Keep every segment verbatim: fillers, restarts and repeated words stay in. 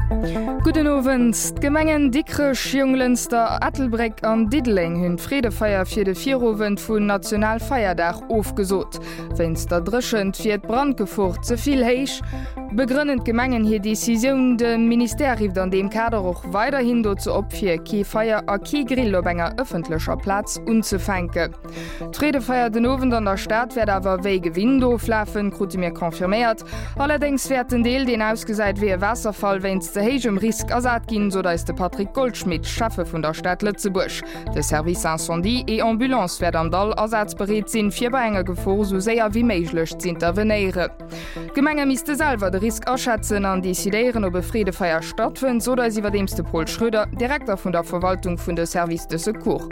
Guten Abend. Gemengen Dickrech, Junglenzter, Attelbreck an Diddling hunn Fredefeier fir de Vierowend vun Nationalfeierdach aufgesot. Wenn's da dreschend fir d Brandgefurcht zeviel héich, begrünnend Gemengen hier Decision de Ministerium an dem Kader auch weiterhin dazu op fir ki Feier a ki Grill op enger öffentlicher Platz unzufänke. Fredefeier den Abend an der Stadt werd awer wéi gewinn dooflafen, krute mir konfirmiert. Allerdings werd den Deel den ausgeseit wie Wasserfall wenns ze hegem Risk asat ginn, so da ist de Patrick Goldschmidt Schaffe vun der Stadt Lützebusch. De Service Incendie e Ambulance werd am Dall ersatzbereet sinn fir bei enger Gefo so séier wie méiglech ze interveniere. Gemenge miste selber de Risk erschätzen an desideieren ob e Fredefeier stattfind, so da iwwer demste Paul Schröder, Direktor vun der Verwaltung vun de Service de Secours.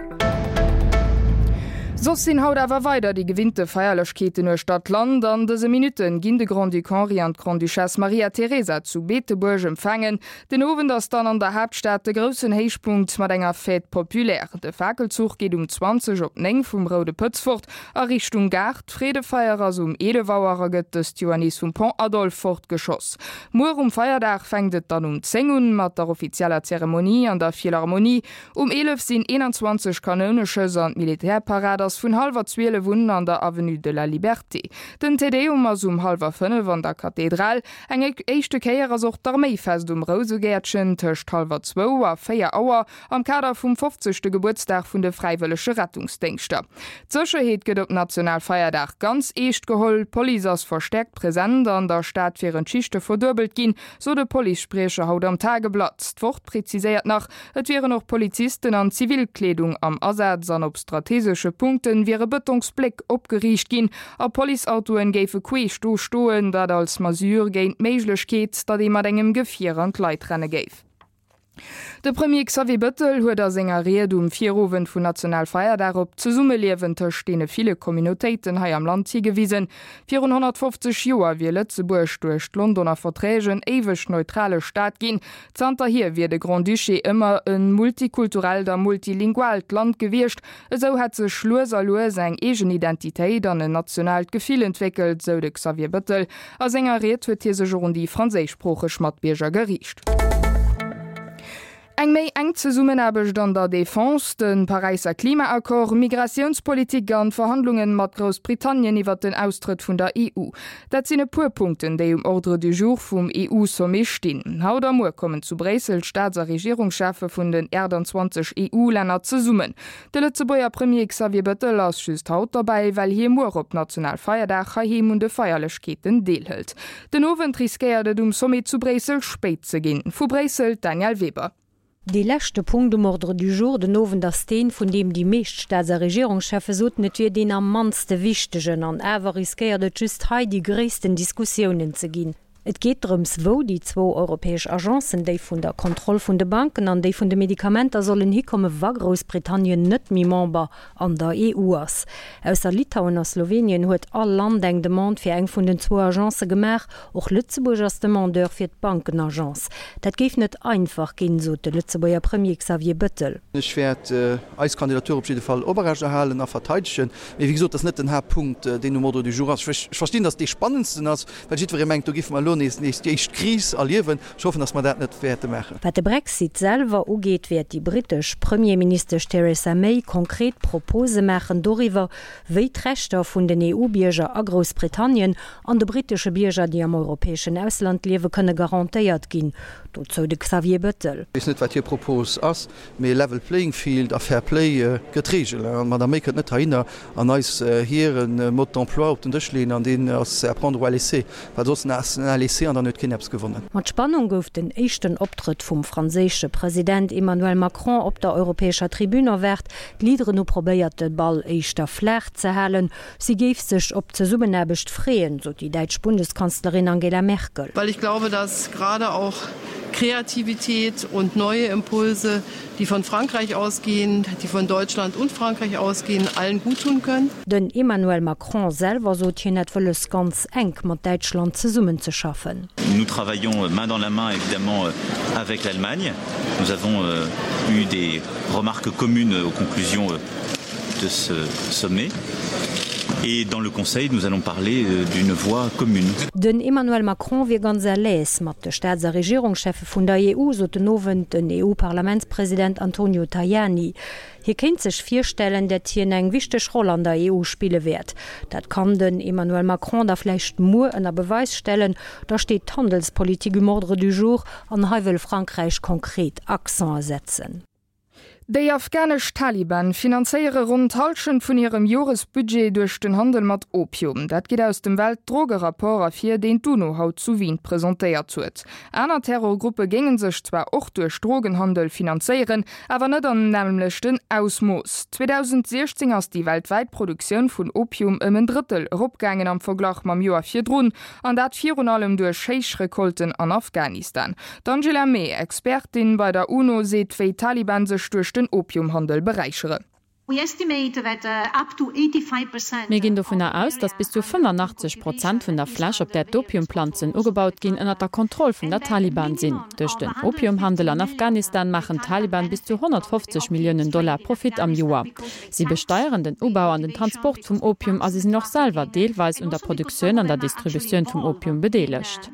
So sinn haut awer weiter die gewinnte Feierlechkete nur Stadtland an dese Minuten ginn de Grand du Canry an Grand Duchesse Maria Theresa zu Beeteburg empfangen. Den Owen ass dann an der Hauptstadt de grossen Heichpunkt mat enger Fête populär. De Fakelzug geht um zwanzig op Neng vum Rode Pëtzfort a Richtung Gard, Fredefeier ass um Edewauerer gëtt des Johannis vum Pont Adolf fortgeschoss. Mor um Feierdach fängtet dann um Zengun mat der offizieller Zeremonie an der Philharmonie. Um elf sinn einundzwanzig kanonechës an Militärparade vun halber Zwiele Wunden an der Avenue de la Liberté. Den Tedeum ass um halber fünf an der Kathedral, eng eischchte Käier as och d'Armeefest um Rosegärtchen töcht halber zwo a Féier Auer am Kader vum fünfzigste Geburtstag vun de Freiwillige Rettungsdenkster. D'Sicherheet gëtt op Nationalfeierdach ganz eescht geholl, Poli ass verstärkt präsent an der Stadt fir en Schichte verdurbelt ginn, so de Polizeisprecher haut am Tageblatt. D'Wort preziséiert nach, et wären noch Polizisten an Zivilkleedung am Ersatz an op strategische Punkte wiere Bettungsblick opgeriecht gin, a Poliautoen géfe queecht do stoen, dat als Masur géint méiglech geht, dat de mat engem Gefier an Leitrenne géif. De Premier Xavier Bëttel huet der Sängerie um Vierowend vun Nationalfeier darop ze Summe lewentter stene viele Kommunitéiten hai am Land gewiesen. vierhundertfünfzig Joer wie Lützeburg durch Londoner Verträgen ewech neutrale Staat gin. Zanter hier wie de Grand Duché immer een multikulturell der multilingual Land gewircht, eso hat se Schluser Loe seg egen Identitéit an en nationalt Gefiel entwickelt, so de Xavier Bëttel, a Sängerie huet hi se run die Fraésichsproche Schmatbierger gericht. Eng méi eng ze summen habech dann der Défense, den Pariser Klimaakkor, Migrationspolitik an Verhandlungen mat Großbritannien iwwer den Austritt vun der E U. Dat sinn e Puerpunkten, déi um Ordre du Jour vum E U-Somme stinn. Haut am Moer kommen zu Bresel Staats- a Regierungschafe vun den zwanzig E U-Länner ze summen. De Lützeburger Premier Xavier Bëttel ass schüst haut dabei, well hi Moer op Nationalfeierdach ha hem und de Feierlechketen deelhëlt. Den Owen riskéiert um Somme zu Bresel spéit ze ginn. Vu Bresel Daniel Weber. Die lächte Punkt um Ordre du Jour den Nowen der Steen, vun dem die meescht Staats- Regierungschefe sot net wie den am manste wichtegen an Äwer riskeiert just hei die gréessten Diskussionen ze ginn. Et geht drums wo die zwo europäesch Agenzen déi vun der Kontrolle vun de Banken an déi vun de Medikamenter sollen hikomme war Großbritannien net mi Member an der E U ass. Ausser Litauen a Slowenien huet all Land eng Demand fir eng vun den zwo Agenze gemer, och Lützeburg as Demandeur fir d Bankenagenz. Dat geif net einfach ginn so de Lützeburger Premier Xavier Bëttel. Ich werd äh, als Kandidatur op jeden Fall Oberrecht erhalen a verteidchen. Wieso das net den Herr Punkt äh, den du Motto du Jour hast. Ich verstehe, dass die spannendsten ass, weil mengt du gif mal ist Kris erliewen schaffen dass man dat net werte machen. Wat de Brexit selber ugeet wird die britisch Premierminister Theresa May konkret Propose machen doriwer wéi d'Rechter vun den E U-Bierger a Großbritannien an de britische Bierger, die am europäischen Ausland liewe könne garantiiert gin. Dozo de Xavier Bëttel. Is net wat hier Propos ass mé Level Playing Field a Fair Play äh, getregel. man der méket net hinnner an eis äh, hier een äh, Mod d'emploi op den Dëchlin an den ass erprendre ou laisser. Wat nationalis an der net Kinapps gewonnen. Mat Spannung gouf den echten Optritt vum franzésche Präsident Emmanuel Macron op der europäescher Tribüne werd, Liedere no probéiert den Ball eichter Flecht ze halen, sie geef sech op ze Summenäbecht freeen, so die Deitsch Bundeskanzlerin Angela Merkel. Weil ich glaube, dass gerade auch Kreativität und neue Impulse, die von Frankreich ausgehen, die von Deutschland und Frankreich ausgehen, allen gut tun können. Den Emmanuel Macron selber so net wëlles ganz eng mat Deutschland ze summen zu schaffen. Nous travaillons main dans la main évidemment avec l'Allemagne. Nous avons euh, eu des remarques communes aux conclusions euh, de ce sommet. Et dans le Conseil, nous allons parler d'une voie commune. Den Emmanuel Macron wie ganz les mat de Staats- a Regierungschefe vun der E U so den nowen den E U-Parlamentspräsident Antonio Tajani. Hier kennt sech vierstellen, dat hier eng wichtech Rolle an der E U spiele werd. Dat kann den Emmanuel Macron der flecht Mu ënner Beweis stellen, da steht Handelspolitik im Ordre du jour an Haiwel Frankreich konkret Akzent setzen. Die afghanisch Taliban finanziere rund Halschen von ihrem Jahresbudget durch den Handel mit Opium. Das geht aus dem Weltdrogerapport afir, den Duno haut zu Wien präsentiert wird. Einer Terrorgruppe gingen sich zwar auch durch Drogenhandel finanzieren, aber nicht an nämlich den Ausmaß. zweitausendsechzehn ist die weltweite Produktion von Opium um ein Drittel rupgegangen am Vergleich mit dem Jahr vordrun, und das vier und allem durch Scheich-Rekolten an Afghanistan. Angela May, Expertin bei der UNO, sieht, wie Taliban sich durch den Opiumhandel bereichere. Wir gehen davon aus, dass bis zu fünfundachtzig Prozent von der Fläche op der Opiumpflanzen ugebaut gehen unter der Kontrolle von der Taliban sind. Durch den Opiumhandel an Afghanistan machen Taliban bis zu hundertfünfzig Millionen Dollar Profit am Jahr. Sie besteuern den Ubau an den Transport vom Opium, als sie sind noch selber teilweise unter Produktion an der Distribution vom Opium beteiligt.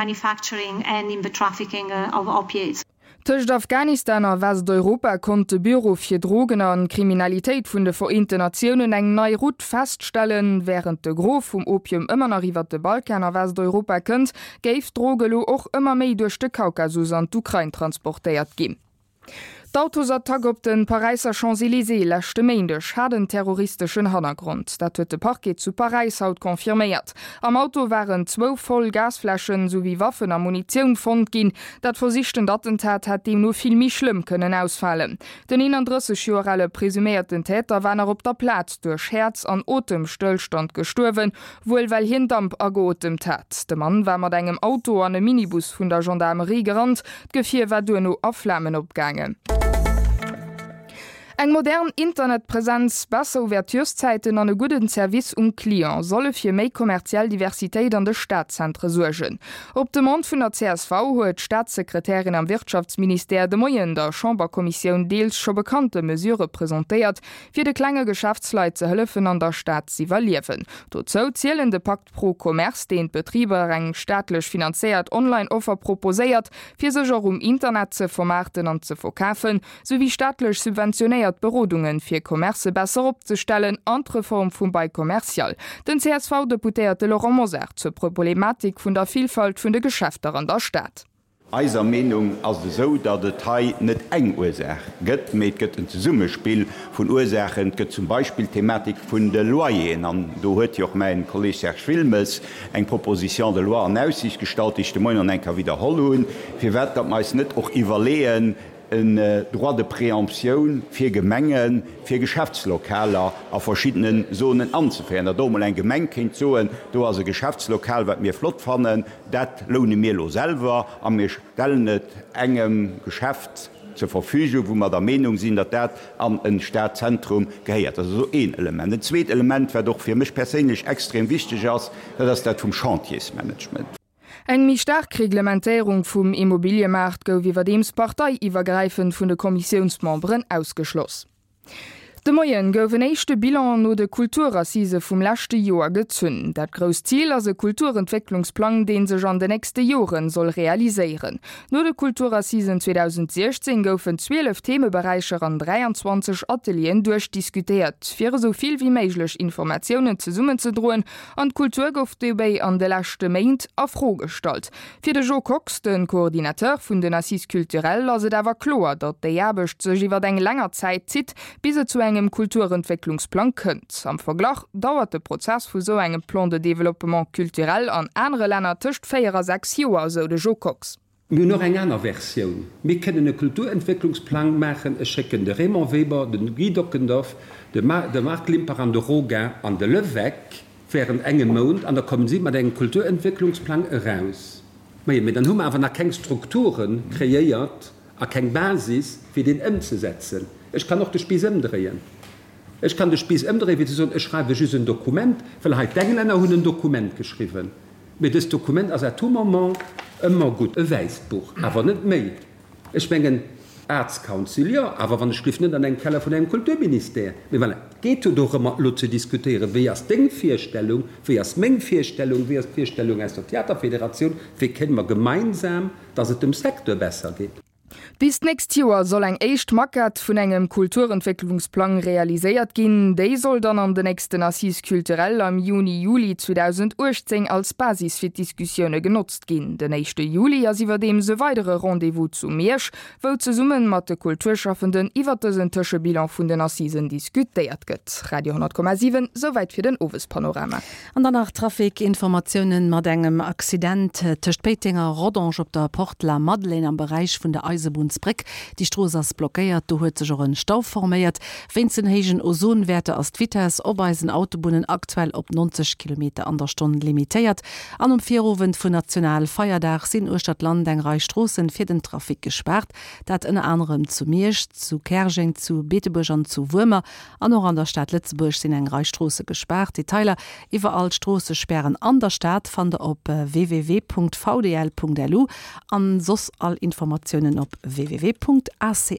Tëcht Afghanistan a Westeuropa konnte Büro fir Drogen an Kriminalitéit vun de Vereinten Nationen eng nei Rout feststellen, während de Grof vum Opium ëmmer arriviert de Balkan a Westeuropa kënnt, géif Drogelo och ëmmer méi duerch de Kaukasus an d'Ukraine transportéiert gin. D'autosattack op den Pariser Champs-Élysées lächte méindech hat den terroristischen Hannergrund. Dat huet de Parquet zu Paris haut konfirméiert. Am Auto waren zwo voll Gasflaschen sowie Waffen a Munition fond gin. Dat versichten Attentat hat dem nur viel mi schlimm können ausfallen. Den einunddreißig Jahre presumierten Täter waren er op der Platz durch Herz an Otemstillstand gestorben, wohl weil hin Damp agotem tat. De Mann war mat engem Auto an dem Minibus vun der Gendarmerie gerannt, Gefir war du no auf Flammen opgangen. Eng modern Internetpräsenz, besser Ouverturszeiten an e guten Service um Klient solle fir méi kommerziell Diversitéit an de Staatszentre sorgen. Op dem Mond vun der C S V huet Staatssekretärin am Wirtschaftsminister de Moyen der Chamberkommission deels scho bekannte Mesure präsentiert, fir de klenge Geschäftsleit ze hëllefen an der Staat sie valiewen. Dozo zielelen de Pakt pro Commerce, den Betrieber eng staatlech finanziert Online-Offer proposéiert, fir sech um Internet ze vermarkten an ze verkaufen, sowie staatlech subventioniert Berodungen fir Kommerze besser opzustellen, andere Form vum bei kommerzial. Den C S V-Deputéierte Laurent Moser zur Problematik vun der Vielfalt vun de Geschäfter an der Stadt. Eiser Meinung as so, dat de Teil net eng Ursach gëtt méet gëtt en Summespiel vun Ursachen gëtt zum Beispiel Thematik vun de Loien an. Do huet joch mein Kolleg Serge Wilmes eng Proposition de Loi an Aussicht gestaltig de Moin an enker wiederholungen, fir wett dat meist net och iwwerleen een äh, droit de Präemption fir Gemengen, fir Geschäftslokaler a verschiedenen Zonen anzufären. Der Domel en Gemeng kind zoen, do as se Geschäftslokal wat mir flott fannen, dat lohne mir lo selber an mir stellen net engem Geschäft zur Verfügung, wo man der Meinung sinn, dat dat an een Staatzentrum geheiert. So een Element. Den zweet Element wär doch fir michch persinnlich extrem wichtig ass, dat dat vum Chantiersmanagement. Eng mi stark Reglementierung vum Immobilienmarkt gouf iwwer dems parteiiwwergreifend vun de Kommissionsmembren ausgeschloss. De Moien goufen éischchte Bilan no de Kulturassise vum lächte Joer gezünn. Dat gros Ziel as e Kulturentwicklungsplan, den sech an de nächste Joren soll realiseieren. No de Kulturassisen zweitausendsechzehn goufen zwölf Themebereicher an dreiundzwanzig Atelien durchdiskutiert, fir soviel wie méiglech Informationen ze summen ze droen an Kultur gouf debei an de lächte Meint afrostalt. Fir de Jo Cox, den Koordinateur vun den Assis kulturell, laset awer klar, dat de Jabecht sech iwwer eng langer Zeit zit, bis se zu engem Kulturentwicklungsplan kënnt. Am Verglach dauert de Prozess vu so engem Plan de Development kulturell an andere Länner tëcht féier sechs Joer so de Jo Cox. Mi noch eng aner Version. Mi kennen e Kulturentwicklungsplan machen e schecken de Raymond Weber, den Guy Dockendorf, de, Ma de Marc Limper an de Rogain an de Levec wären engem Mond, an der kommen sie mat eng Kulturentwicklungsplan heraus. Mei mit den Hummer awer nach keng Strukturen kreiert, a keng Basis fir den ëm zu setzen. Ich kann noch de Spies ëmdrehen. Ich kann de Spies ëmdrehen, wie so, ich schreibe just ein Dokument, vielleicht Engländer hun ein Dokument geschrieben. Mit das Dokument as tout moment immer gut e Weißbuch, aber net méi. Ich mengen Erzkanzilier, aber wann schrift net an den Keller von einem Kulturminister. Voilà. geht du doch immer lo zu diskutieren, wie as Dingvierstellung, wie as Mengvierstellung, wie as Vierstellung als der Theaterföderation, wie kennen wir gemeinsam, dass es dem Sektor besser geht. Bis näst Joer soll eng echt Macket vun engem Kulturentwicklungsplan realiséiert ginn. Déi soll dann an den nächsten Assis kulturell am Juni Juli zweitausendachtzehn als Basis fir Diskussionioune genutzt ginn. Den nächste Juli as iwwer dem se weitere Rendevous zu Meersch, wo ze summen mat de Kulturschaffenden iwwer dessen Tësche Bilan vun den Assisen diskutéiert gëtt. Radio hundert Komma sieben soweit fir den Owespanorama. An danach Trafikinformationen mat engem Accident techt Peitinger Rodange op der Port La Madeleine am Bereich vun der Eisebunsbrick. Die Stroos ass blockéiert, du huet sech een Stau forméiert. Winzenhegen Ozonwerte as Twitters obeisen Autobunnen aktuell op neunzig Kilometer an der Stunde limitéiert. An um Vierwen vun National Feierdach sinn Urstadtland eng Reichstrossen fir den Trafik gesperrt, dat en anderem zu Meersch, zu Kerging, zu Beetebusch an zu Würmer, an noch an der Stadt Litzeburg sinn eng Reichstrosse gesperrt. Die Teiler iwwer all Strosse sperren an der Stadt fan der op w w w punkt v d l punkt l u an sos all Informationen op w w w punkt a c